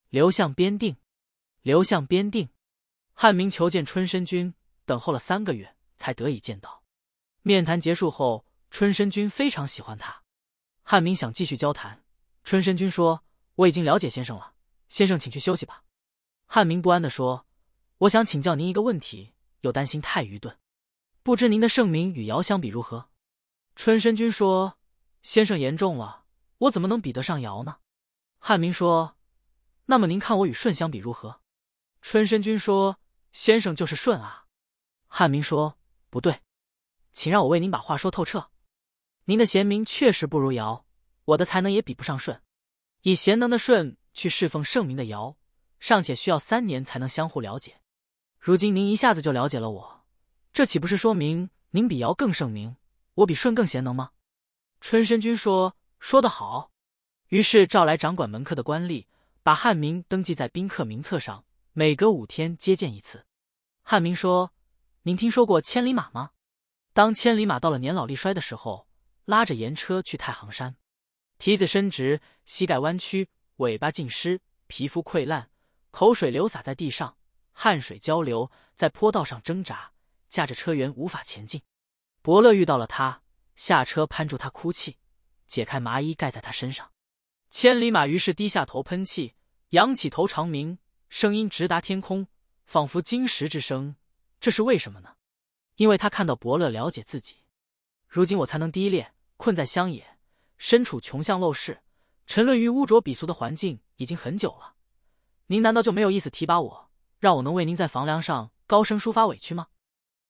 刘向边定，刘向边定。汉明求见春申君，等候了3个月，才得以见到。面谈结束后，春申君非常喜欢他。汉明想继续交谈，春申君说：“我已经了解先生了，先生请去休息吧。”汉明不安地说：“我想请教您一个问题，又担心太愚钝，不知您的盛名与尧相比如何？”春申君说：“先生言重了，我怎么能比得上尧呢？”汉明说：“那么您看我与舜相比如何？”春申君说：“先生就是舜啊。”汉明说：“不对，请让我为您把话说透彻。您的贤明确实不如尧，我的才能也比不上舜。以贤能的舜去侍奉圣明的尧，尚且需要3年才能相互了解。如今您一下子就了解了我，这岂不是说明您比尧更圣明，我比舜更贤能吗？”春申君说：“说得好。”于是召来掌管门客的官吏，把汉明登记在宾客名册上，每隔5天接见一次。汉明说：“您听说过千里马吗？”当千里马到了年老力衰的时候，拉着盐车去太行山，蹄子伸直，膝盖弯曲，尾巴浸湿，皮肤溃烂，口水流洒在地上，汗水交流，在坡道上挣扎，驾着车辕无法前进。伯乐遇到了他，下车攀住他哭泣，解开麻衣盖在他身上。千里马于是低下头喷气，仰起头长鸣，声音直达天空，仿佛金石之声。这是为什么呢？因为他看到伯乐了解自己。如今我才能低劣，困在乡野，身处穷巷陋室，沉沦于污浊鄙俗的环境已经很久了。您难道就没有意思提拔我，让我能为您在房梁上高声抒发委屈吗？